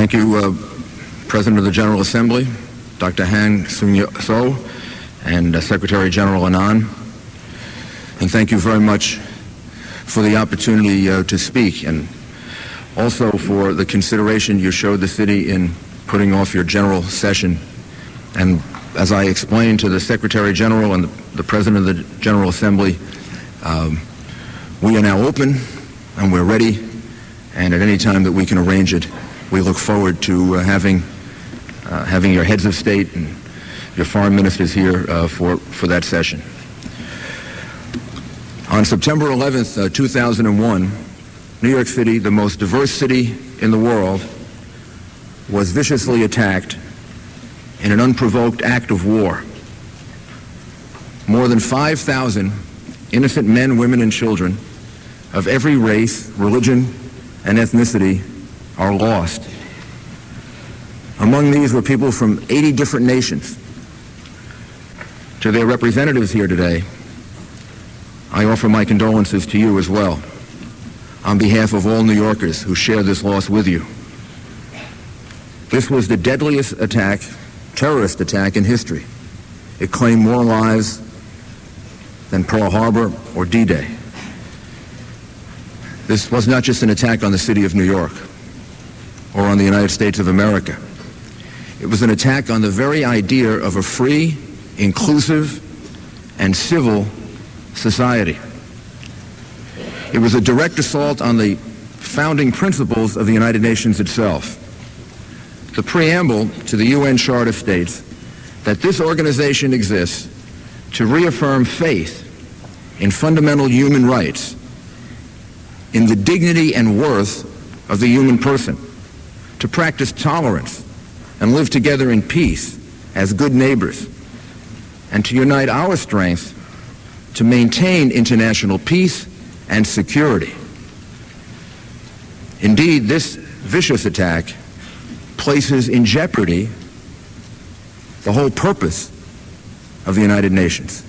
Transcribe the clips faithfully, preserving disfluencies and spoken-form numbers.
Thank you, uh, President of the General Assembly, Doctor Hang Seung-so, and uh, Secretary General Annan. And thank you very much for the opportunity uh, to speak, and also for the consideration you showed the city in putting off your general session. And as I explained to the Secretary General and the, the President of the General Assembly, um, we are now open and we're ready, and at any time that we can arrange it, we look forward to uh, having uh, having your heads of state and your foreign ministers here uh, for, for that session. On September eleventh, uh, two thousand one, New York City, the most diverse city in the world, was viciously attacked in an unprovoked act of war. More than five thousand innocent men, women, and children of every race, religion, and ethnicity are lost. Among these were people from eighty different nations. To their representatives here today, I offer my condolences to you as well, on behalf of all New Yorkers who share this loss with you. This was the deadliest attack, terrorist attack in history. It claimed more lives than Pearl Harbor or D-Day. This was not just an attack on the city of New York or on the United States of America. It was an attack on the very idea of a free, inclusive, and civil society. It was a direct assault on the founding principles of the United Nations itself. The preamble to the U N Charter states that this organization exists to reaffirm faith in fundamental human rights, in the dignity and worth of the human person, to practice tolerance and live together in peace as good neighbors, and to unite our strength to maintain international peace and security. Indeed, this vicious attack places in jeopardy the whole purpose of the United Nations.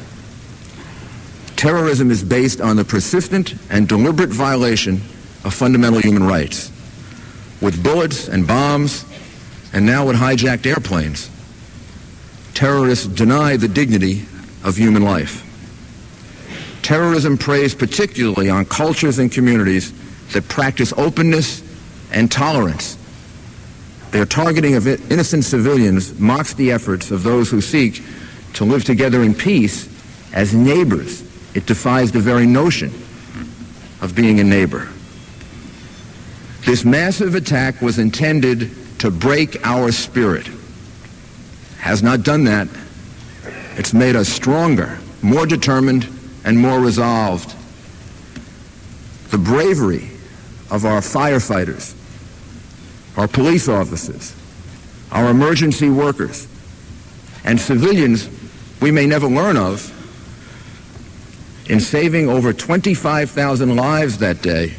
Terrorism is based on the persistent and deliberate violation of fundamental human rights. With bullets and bombs, and now with hijacked airplanes, terrorists deny the dignity of human life. Terrorism preys particularly on cultures and communities that practice openness and tolerance. Their targeting of innocent civilians mocks the efforts of those who seek to live together in peace as neighbors. It defies the very notion of being a neighbor. This massive attack was intended to break our spirit. Has not done that. It's made us stronger, more determined, and more resolved. The bravery of our firefighters, our police officers, our emergency workers, and civilians we may never learn of, in saving over twenty-five thousand lives that day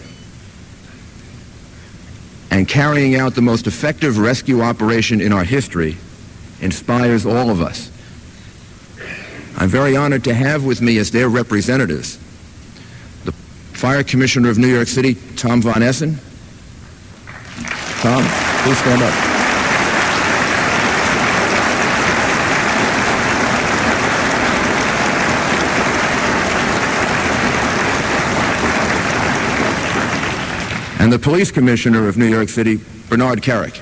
and carrying out the most effective rescue operation in our history, inspires all of us. I'm very honored to have with me as their representatives the Fire Commissioner of New York City, Tom Von Essen. Tom, please stand up. And the Police Commissioner of New York City, Bernard Kerik.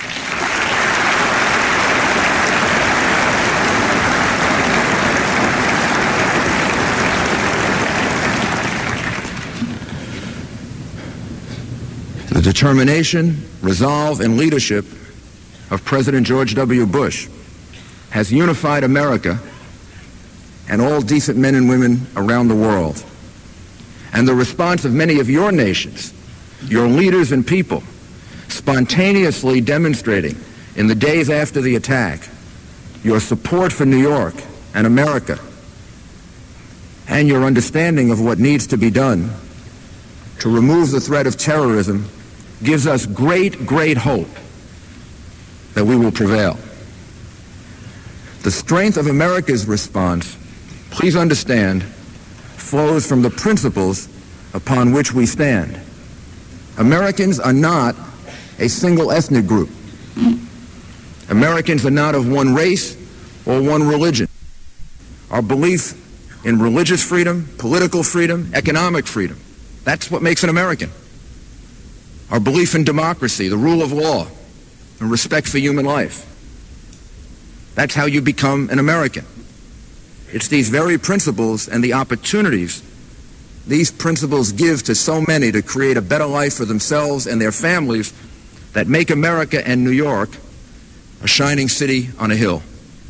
The determination, resolve, and leadership of President George W. Bush has unified America and all decent men and women around the world. And the response of many of your nations, your leaders and people, spontaneously demonstrating in the days after the attack your support for New York and America, and your understanding of what needs to be done to remove the threat of terrorism, gives us great, great hope that we will prevail. The strength of America's response, please understand, flows from the principles upon which we stand. Americans are not a single ethnic group. Americans are not of one race or one religion. Our belief in religious freedom, political freedom, economic freedom, that's what makes an American. Our belief in democracy, the rule of law, and respect for human life. That's how you become an American. It's these very principles and the opportunities these principles give to so many to create a better life for themselves and their families that make America and New York a shining city on a hill.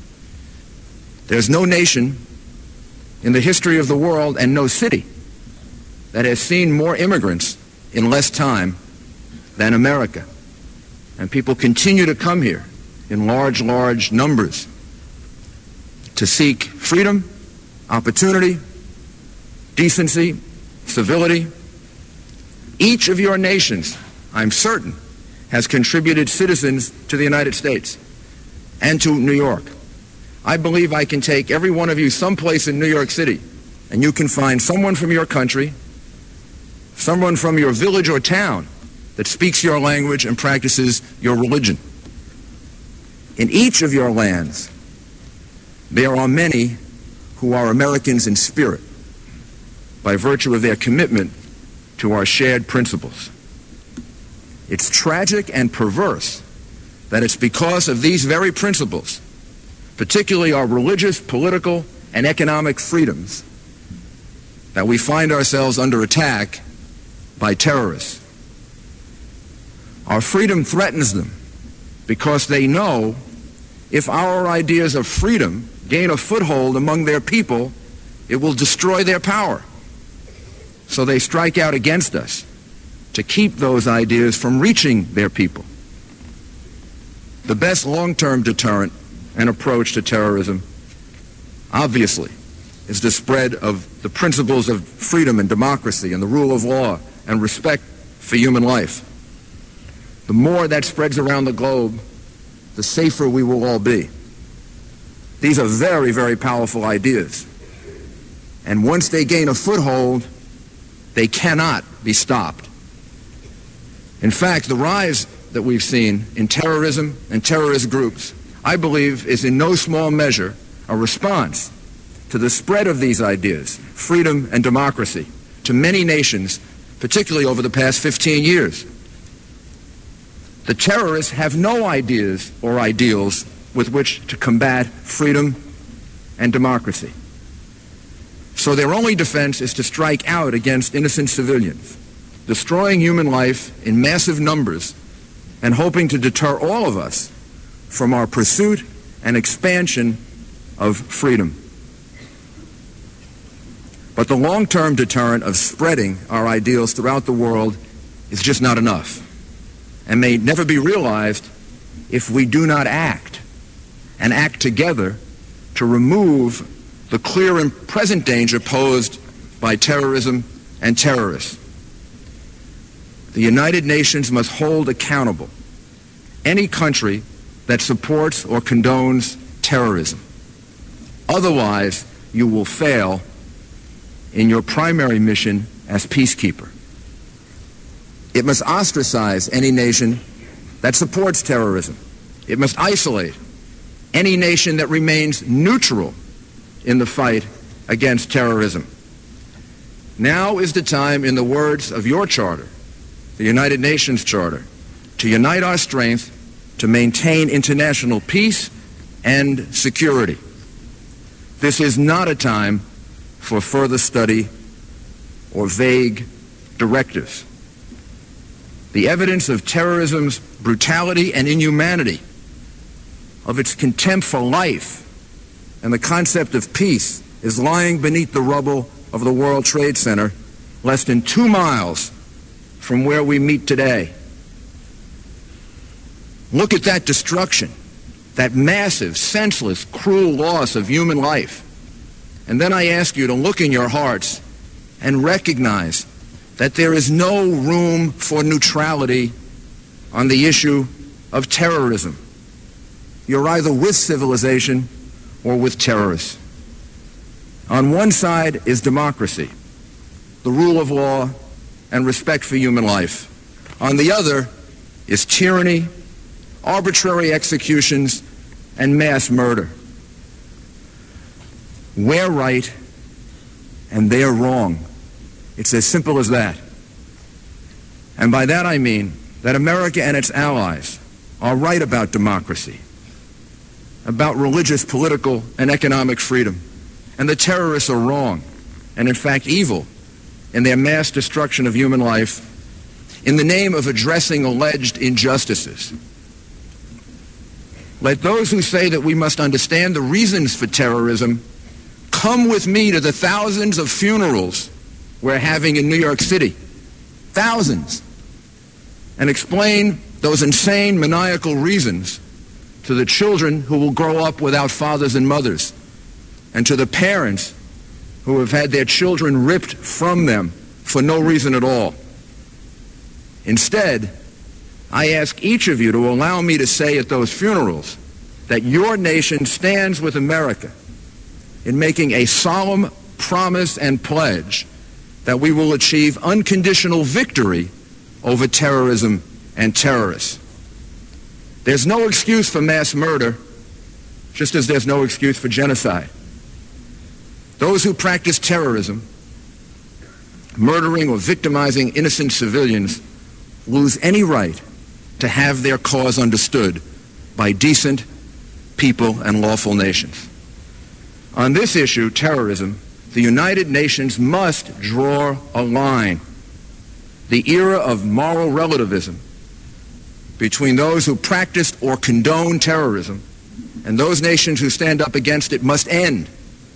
There's no nation in the history of the world and no city that has seen more immigrants in less time than America. And people continue to come here in large, large numbers to seek freedom, opportunity, decency, civility. Each of your nations, I'm certain, has contributed citizens to the United States and to New York. I believe I can take every one of you someplace in New York City, and you can find someone from your country, someone from your village or town that speaks your language and practices your religion. In each of your lands, there are many who are Americans in spirit by virtue of their commitment to our shared principles. It's tragic and perverse that it's because of these very principles, particularly our religious, political, and economic freedoms, that we find ourselves under attack by terrorists. Our freedom threatens them because they know if our ideas of freedom gain a foothold among their people, it will destroy their power. So they strike out against us to keep those ideas from reaching their people. The best long-term deterrent and approach to terrorism, obviously, is the spread of the principles of freedom and democracy and the rule of law and respect for human life. The more that spreads around the globe, the safer we will all be. These are very, very powerful ideas. And once they gain a foothold, they cannot be stopped. In fact, the rise that we've seen in terrorism and terrorist groups, I believe, is in no small measure a response to the spread of these ideas, freedom and democracy, to many nations, particularly over the past fifteen years. The terrorists have no ideas or ideals with which to combat freedom and democracy. So their only defense is to strike out against innocent civilians, destroying human life in massive numbers and hoping to deter all of us from our pursuit and expansion of freedom. But the long-term deterrent of spreading our ideals throughout the world is just not enough, and may never be realized if we do not act, and act together to remove the clear and present danger posed by terrorism and terrorists. The United Nations must hold accountable any country that supports or condones terrorism. Otherwise, you will fail in your primary mission as peacekeeper. It must ostracize any nation that supports terrorism. It must isolate any nation that remains neutral in the fight against terrorism. Now is the time, in the words of your charter, the United Nations Charter, to unite our strength to maintain international peace and security. This is not a time for further study or vague directives. The evidence of terrorism's brutality and inhumanity, of its contempt for life and the concept of peace, is lying beneath the rubble of the World Trade Center, less than two miles from where we meet today. Look at that destruction, that massive, senseless, cruel loss of human life. And then I ask you to look in your hearts and recognize that there is no room for neutrality on the issue of terrorism. You're either with civilization or with terrorists. On one side is democracy, the rule of law, and respect for human life. On the other is tyranny, arbitrary executions, and mass murder. We're right and they're wrong. It's as simple as that. And by that I mean that America and its allies are right about democracy, about religious, political, and economic freedom. And the terrorists are wrong, and in fact evil, in their mass destruction of human life in the name of addressing alleged injustices. Let those who say that we must understand the reasons for terrorism come with me to the thousands of funerals we're having in New York City. Thousands. And explain those insane, maniacal reasons to the children who will grow up without fathers and mothers, and to the parents who have had their children ripped from them for no reason at all. Instead, I ask each of you to allow me to say at those funerals that your nation stands with America in making a solemn promise and pledge that we will achieve unconditional victory over terrorism and terrorists. There's no excuse for mass murder, just as there's no excuse for genocide. Those who practice terrorism, murdering or victimizing innocent civilians, lose any right to have their cause understood by decent people and lawful nations. On this issue, terrorism, the United Nations must draw a line. The era of moral relativism between those who practiced or condone terrorism and those nations who stand up against it must end.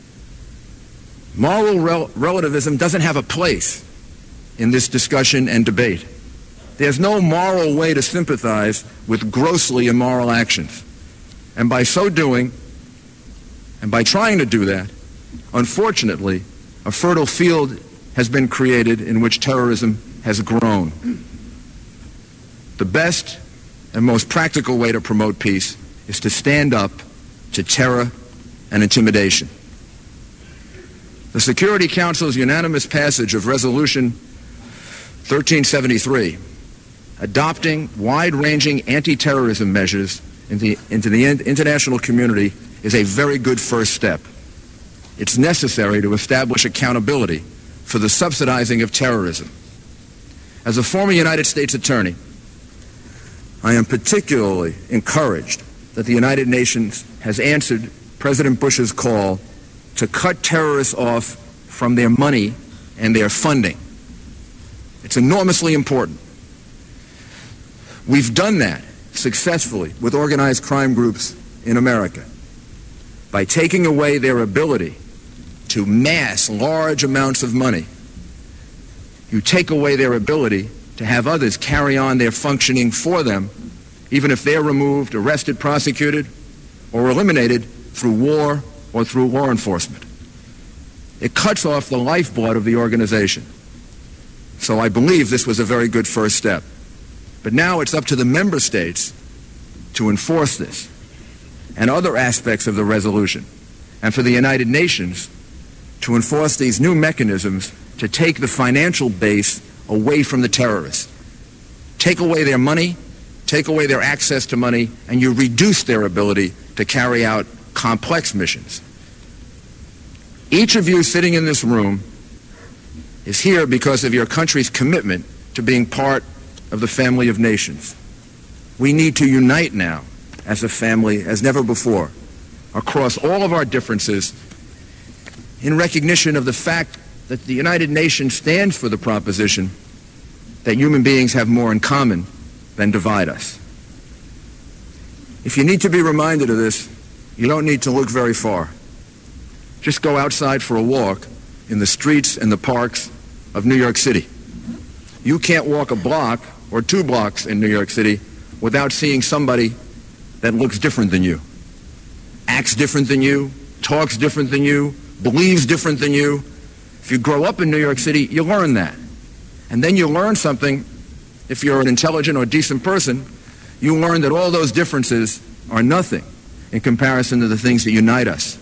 Moral rel- relativism doesn't have a place in this discussion and debate. There's no moral way to sympathize with grossly immoral actions. And by so doing, and by trying to do that, unfortunately, a fertile field has been created in which terrorism has grown. The best and most practical way to promote peace is to stand up to terror and intimidation. The Security Council's unanimous passage of Resolution thirteen seventy-three, adopting wide-ranging anti-terrorism measures in the, into the international community, is a very good first step. It's necessary to establish accountability for the subsidizing of terrorism. As a former United States attorney, I am particularly encouraged that the United Nations has answered President Bush's call to cut terrorists off from their money and their funding. It's enormously important. We've done that successfully with organized crime groups in America by taking away their ability to mass large amounts of money. You take away their ability to have others carry on their functioning for them, even if they're removed, arrested, prosecuted, or eliminated through war or through law enforcement. It cuts off the lifeblood of the organization. So I believe this was a very good first step. But now it's up to the member states to enforce this and other aspects of the resolution, and for the United Nations to enforce these new mechanisms to take the financial base away from the terrorists. Take away their money, take away their access to money, and you reduce their ability to carry out complex missions. Each of you sitting in this room is here because of your country's commitment to being part of the family of nations. We need to unite now as a family as never before, across all of our differences, in recognition of the fact that the United Nations stands for the proposition that human beings have more in common than divide us. If you need to be reminded of this, you don't need to look very far. Just go outside for a walk in the streets and the parks of New York City. You can't walk a block or two blocks in New York City without seeing somebody that looks different than you, acts different than you, talks different than you, believes different than you. If you grow up in New York City, you learn that. And then you learn something, if you're an intelligent or decent person, you learn that all those differences are nothing in comparison to the things that unite us.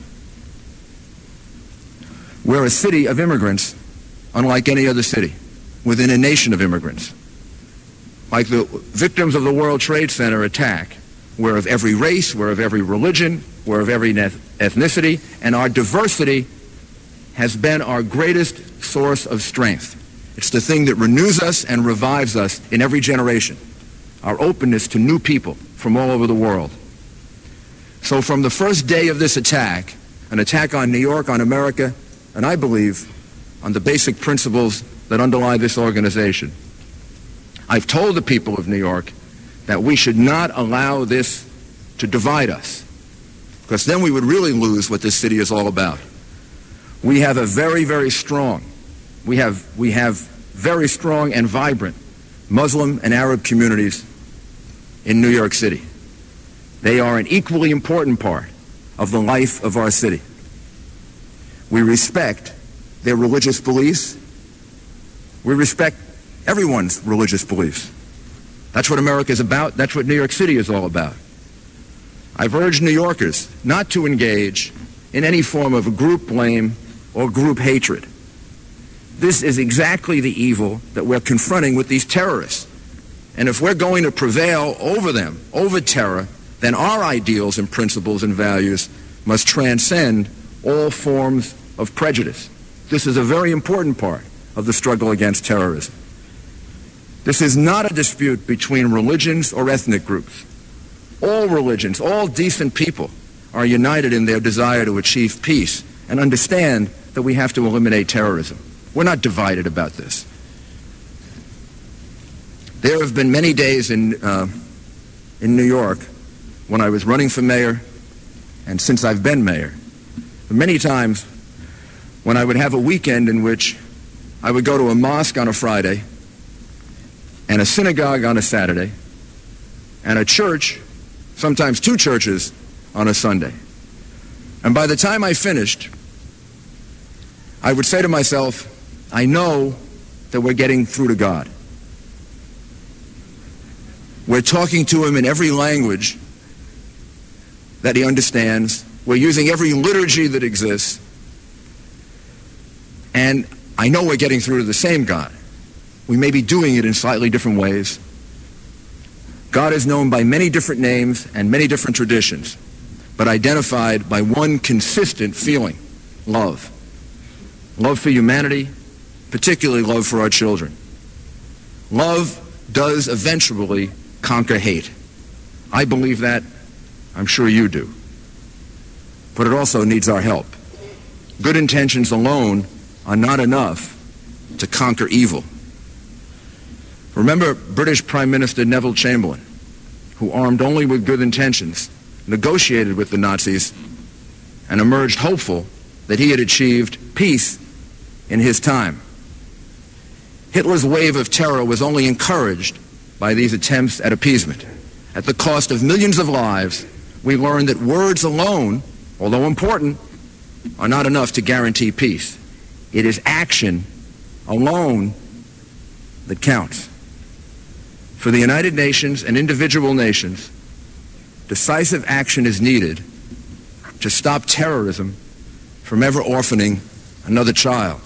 We're a city of immigrants, unlike any other city, within a nation of immigrants. like the victims of the World Trade Center attack, we're of every race, we're of every religion, we're of every ethnicity, and our diversity has been our greatest source of strength. It's the thing that renews us and revives us in every generation, our openness to new people from all over the world. So from the first day of this attack, an attack on New York, on America, and I believe on the basic principles that underlie this organization, I've told the people of New York that we should not allow this to divide us, because then we would really lose what this city is all about. We have a very, very strong, we have, we have very strong and vibrant Muslim and Arab communities in New York City. They are an equally important part of the life of our city. We respect their religious beliefs. We respect everyone's religious beliefs. That's what America is about. That's what New York City is all about. I've urged New Yorkers not to engage in any form of group blame or group hatred. This is exactly the evil that we're confronting with these terrorists. And if we're going to prevail over them, over terror, then our ideals and principles and values must transcend all forms of prejudice. This is a very important part of the struggle against terrorism. This is not a dispute between religions or ethnic groups. All religions, all decent people are united in their desire to achieve peace and understand that we have to eliminate terrorism. We're not divided about this. There have been many days in, uh, in New York when I was running for mayor, and since I've been mayor, many times when I would have a weekend in which I would go to a mosque on a Friday and a synagogue on a Saturday and a church, sometimes two churches, on a Sunday. And by the time I finished, I would say to myself, I know that we're getting through to God. We're talking to him in every language that he understands. We're using every liturgy that exists. And I know we're getting through to the same God. We may be doing it in slightly different ways. God is known by many different names and many different traditions, but identified by one consistent feeling: love. Love for humanity, particularly love for our children. Love does eventually conquer hate. I believe that. I'm sure you do. But it also needs our help. Good intentions alone are not enough to conquer evil. Remember British Prime Minister Neville Chamberlain, who, armed only with good intentions, negotiated with the Nazis and emerged hopeful that he had achieved peace in his time. Hitler's wave of terror was only encouraged by these attempts at appeasement. At the cost of millions of lives, we learned that words alone, although important, are not enough to guarantee peace. It is action alone that counts. For the United Nations and individual nations, decisive action is needed to stop terrorism from ever orphaning another child.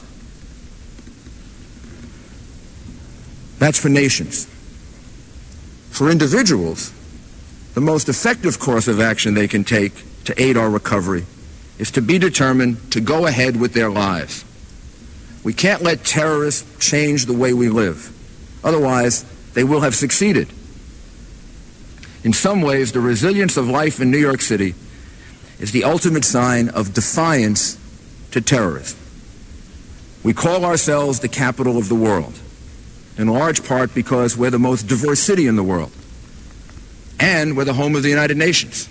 That's for nations. For individuals, the most effective course of action they can take to aid our recovery is to be determined to go ahead with their lives. We can't let terrorists change the way we live. Otherwise, they will have succeeded. In some ways, the resilience of life in New York City is the ultimate sign of defiance to terrorism. We call ourselves the capital of the world, in large part because we're the most diverse city in the world, and we're the home of the United Nations.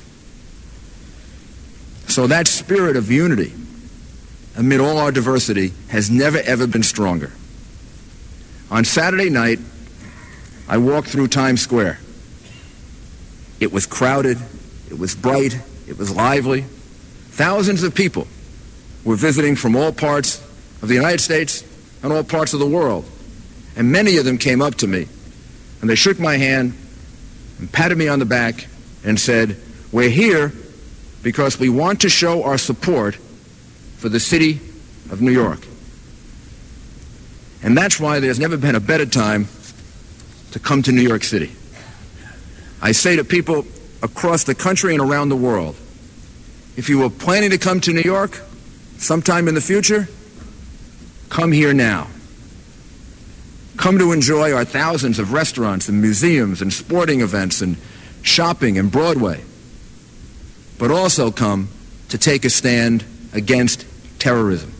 So that spirit of unity amid all our diversity has never ever been stronger. On Saturday night, I walked through Times Square. It was crowded, it was bright, it was lively. Thousands of people were visiting from all parts of the United States and all parts of the world. And many of them came up to me, and they shook my hand and patted me on the back and said, "We're here because we want to show our support for the city of New York." And that's why there's never been a better time to come to New York City. I say to people across the country and around the world, if you were planning to come to New York sometime in the future, come here now. Come to enjoy our thousands of restaurants and museums and sporting events and shopping and Broadway. But also come to take a stand against terrorism.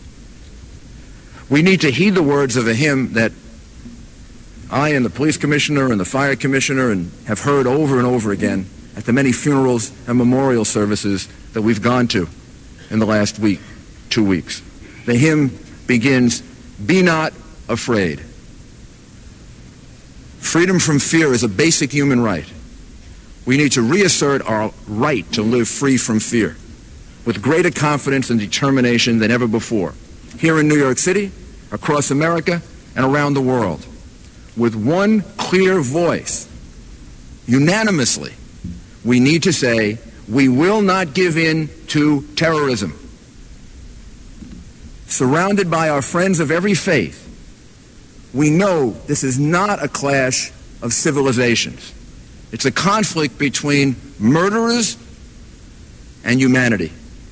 We need to heed the words of a hymn that I and the police commissioner and the fire commissioner and have heard over and over again at the many funerals and memorial services that we've gone to in the last week, two weeks. The hymn begins, "Be not afraid." Freedom from fear is a basic human right. We need to reassert our right to live free from fear with greater confidence and determination than ever before, here in New York City, across America, and around the world, with one clear voice. Unanimously, we need to say, we will not give in to terrorism. Surrounded by our friends of every faith, we know this is not a clash of civilizations. It's a conflict between murderers and humanity.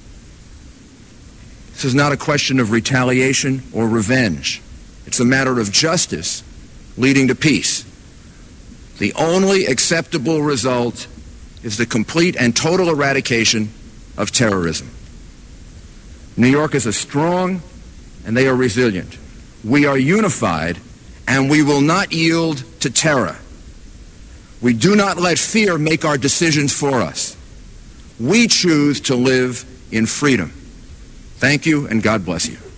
This is not a question of retaliation or revenge. It's a matter of justice leading to peace. The only acceptable result is the complete and total eradication of terrorism. New Yorkers are strong and they are resilient. We are unified and we will not yield to terror. We do not let fear make our decisions for us. We choose to live in freedom. Thank you, and God bless you.